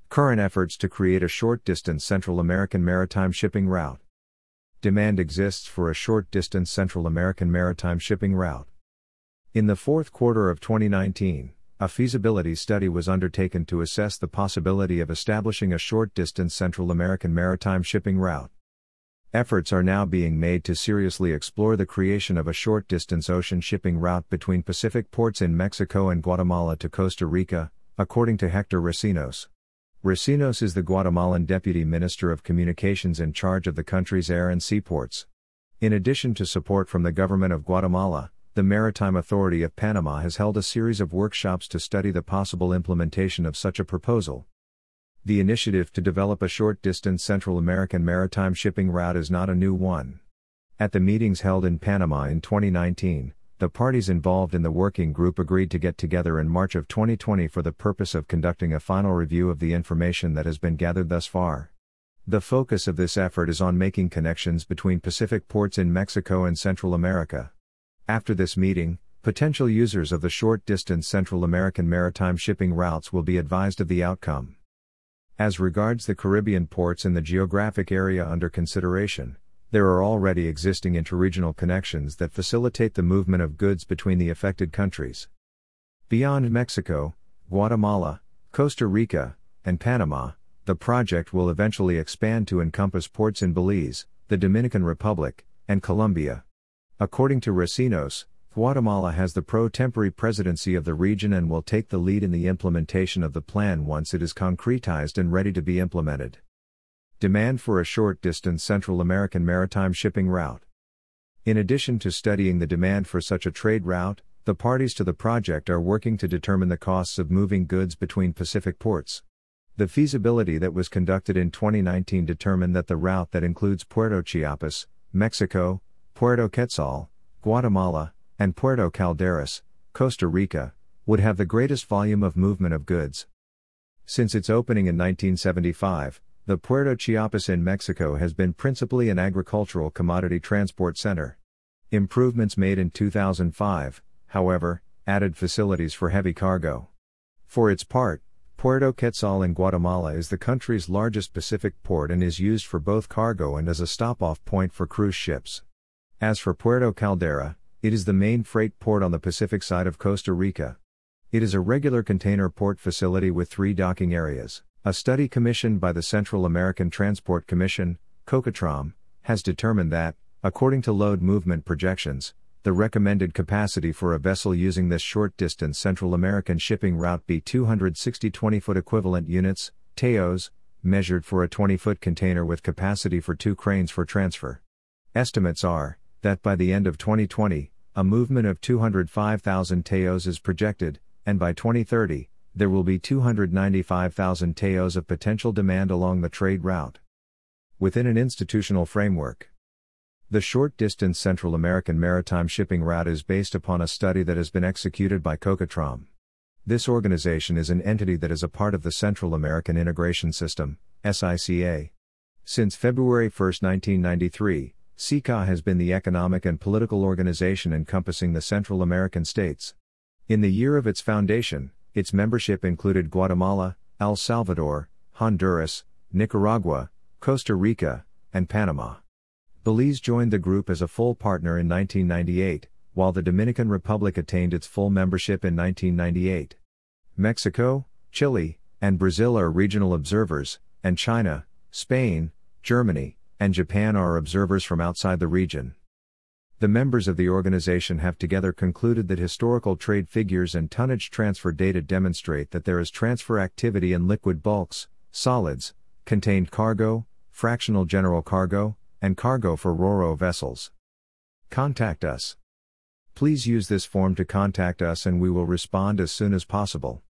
Current efforts to create a short-distance Central American maritime shipping route. Demand exists for a short-distance Central American maritime shipping route. In the fourth quarter of 2019, a feasibility study was undertaken to assess the possibility of establishing a short-distance Central American maritime shipping route. Efforts are now being made to seriously explore the creation of a short-distance ocean shipping route between Pacific ports in Mexico and Guatemala to Costa Rica, according to Hector Recinos. Recinos is the Guatemalan Deputy Minister of Communications in charge of the country's air and seaports. In addition to support from the government of Guatemala, the Maritime Authority of Panama has held a series of workshops to study the possible implementation of such a proposal. The initiative to develop a short-distance Central American maritime shipping route is not a new one. At the meetings held in Panama in 2019, the parties involved in the working group agreed to get together in March of 2020 for the purpose of conducting a final review of the information that has been gathered thus far. The focus of this effort is on making connections between Pacific ports in Mexico and Central America. After this meeting, potential users of the short-distance Central American maritime shipping routes will be advised of the outcome. As regards the Caribbean ports in the geographic area under consideration, there are already existing interregional connections that facilitate the movement of goods between the affected countries. Beyond Mexico, Guatemala, Costa Rica, and Panama, the project will eventually expand to encompass ports in Belize, the Dominican Republic, and Colombia. According to Recinos, Guatemala has the pro-tempore presidency of the region and will take the lead in the implementation of the plan once it is concretized and ready to be implemented. Demand for a short-distance Central American maritime shipping route. In addition to studying the demand for such a trade route, the parties to the project are working to determine the costs of moving goods between Pacific ports. The feasibility that was conducted in 2019 determined that the route that includes Puerto Chiapas, Mexico, Puerto Quetzal, Guatemala, and Puerto Calderas, Costa Rica, would have the greatest volume of movement of goods. Since its opening in 1975, the Puerto Chiapas in Mexico has been principally an agricultural commodity transport center. Improvements made in 2005, however, added facilities for heavy cargo. For its part, Puerto Quetzal in Guatemala is the country's largest Pacific port and is used for both cargo and as a stop-off point for cruise ships. As for Puerto Caldera, it is the main freight port on the Pacific side of Costa Rica. It is a regular container port facility with 3 docking areas. A study commissioned by the Central American Transport Commission, COCATRAM, has determined that, according to load movement projections, the recommended capacity for a vessel using this short-distance Central American shipping route be 260 20-foot equivalent units, TEUs, measured for a 20-foot container with capacity for 2 cranes for transfer. Estimates are that by the end of 2020, a movement of 205,000 TEUs is projected, and by 2030, there will be 295,000 TEUs of potential demand along the trade route. Within an institutional framework, the short-distance Central American maritime shipping route is based upon a study that has been executed by COCATRAM. This organization is an entity that is a part of the Central American Integration System, SICA. Since February 1, 1993, SICA has been the economic and political organization encompassing the Central American states. In the year of its foundation, its membership included Guatemala, El Salvador, Honduras, Nicaragua, Costa Rica, and Panama. Belize joined the group as a full partner in 1998, while the Dominican Republic attained its full membership in 1998. Mexico, Chile, and Brazil are regional observers, and China, Spain, Germany, and Japan are observers from outside the region. The members of the organization have together concluded that historical trade figures and tonnage transfer data demonstrate that there is transfer activity in liquid bulks, solids, contained cargo, fractional general cargo, and cargo for RoRo vessels. Contact us. Please use this form to contact us and we will respond as soon as possible.